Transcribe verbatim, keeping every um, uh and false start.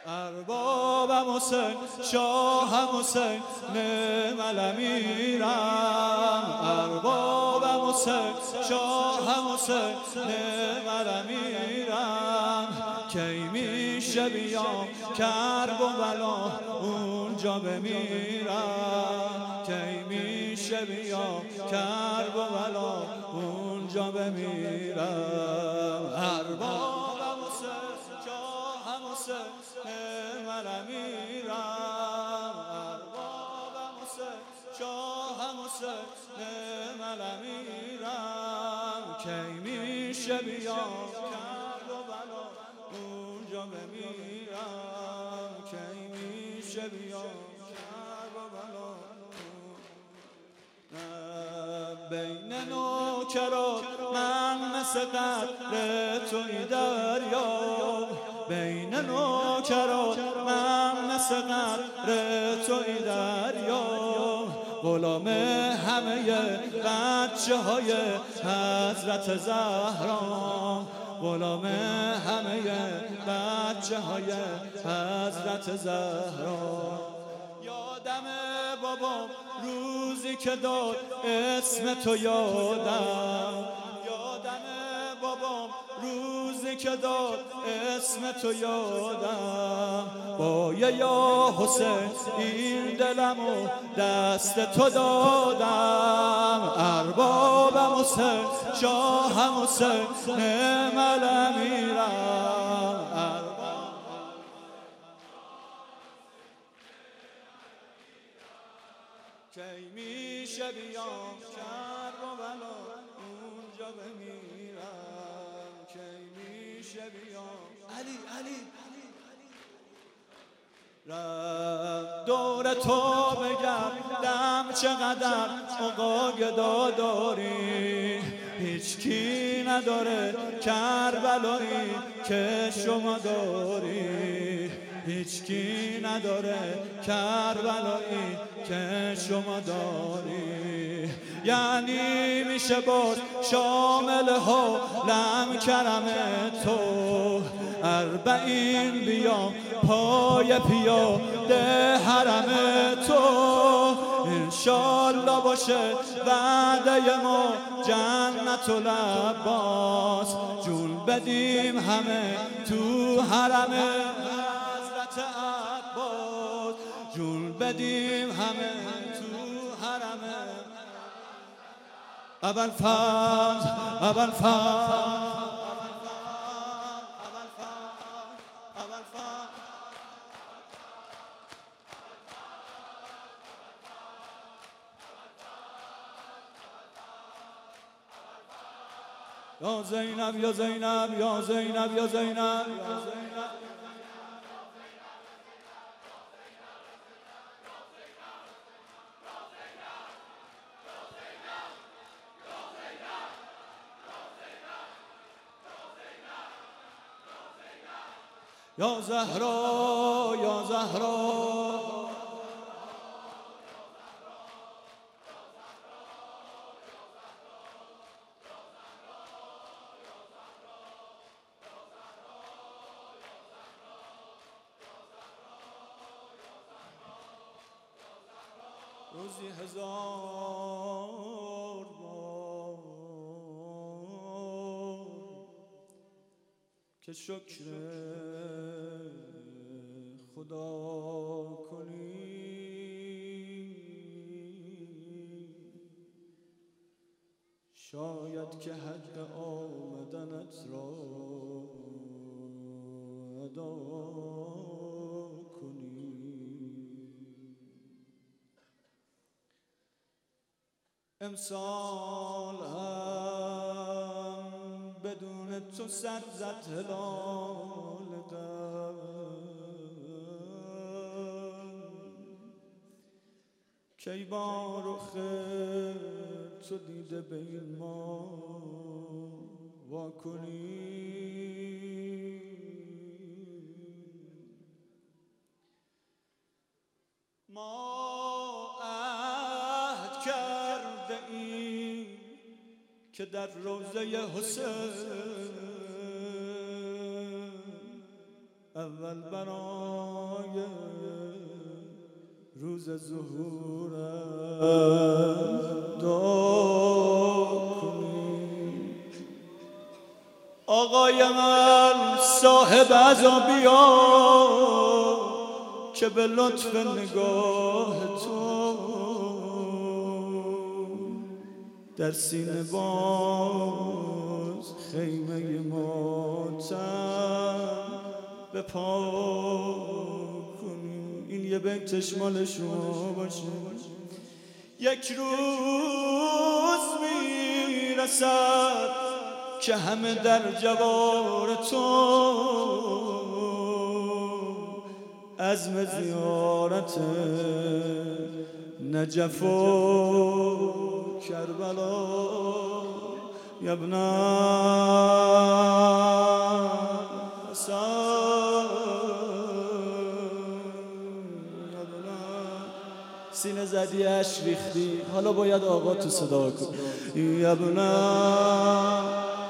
اربابم حسین شاهم حسین نعم الامیرم اربابم حسین شاهم حسین نعم الامیرم کی میشه بیام کرب و بلا اونجا بمیرم کی میشه بیام کرب و بلا اونجا بمیرم اربابم حسین شاهم حسین نعم الامیرم اربابم حسین شاهم حسین نعم الامیرم کی میشه بیام کرب و بلا اونجا بمیرم کی میشه بیام کرب و بلا بین نوکرات من مثل قدر توی دریا بین نوکرات من مثل قدر توی دریا غلام همه بچه های حضرت زهرا غلام همه بچه های حضرت زهرا یادم بابام روزی که داد اسم تو یادم یادم بابام روزی که داد اسم تو یادم با یا حسین این دلمو دست تو دادم اربابم حسین شاهم حسین نعم الامیرم کی میشه بیام کرب و بلا اونجا بمیرم کی میشه بیام علی علی رم دور تو بگردم چقدر آقا گدا داری هیچ کی نداره کربلایی که شما داری هیچ کی نداره کربلایی که شما داری یعنی میشه باز شامل حالم کرم تو اربعین بیام پای پیاده حرم تو انشالله باشه وعده ما جنت العباس جون بدیم همه تو حرم حضرت عباس جون بدیم همه تو حرم ابوالفضل ابوالفضل یا زینب یا زینب یا زینب یا زینب یا زینب یا زهرا یا زهرا روزی هزار بار که شکر خدا کنی شاید که حد آمدنت را ادا کنی امسال هم بدون تو سر زد هلال غم کی با رخ تو دیده به این ما وا کنی ما عهد کرده ایم که در روضه حسین اول اول برای روز ظهورت دعا کنی. آقای من صاحب عزا بیا که به لطف نگاه تو در سینه باز خیمه ماتم به پا کنی. این یه بیتش مال شما باشه. یک روز میرسد که همه در جوار تو عزم زیارت نجف و کربلا. ابن حسن سینه زدی اش ریختی، حالا باید آقا تو صدا کن. ابن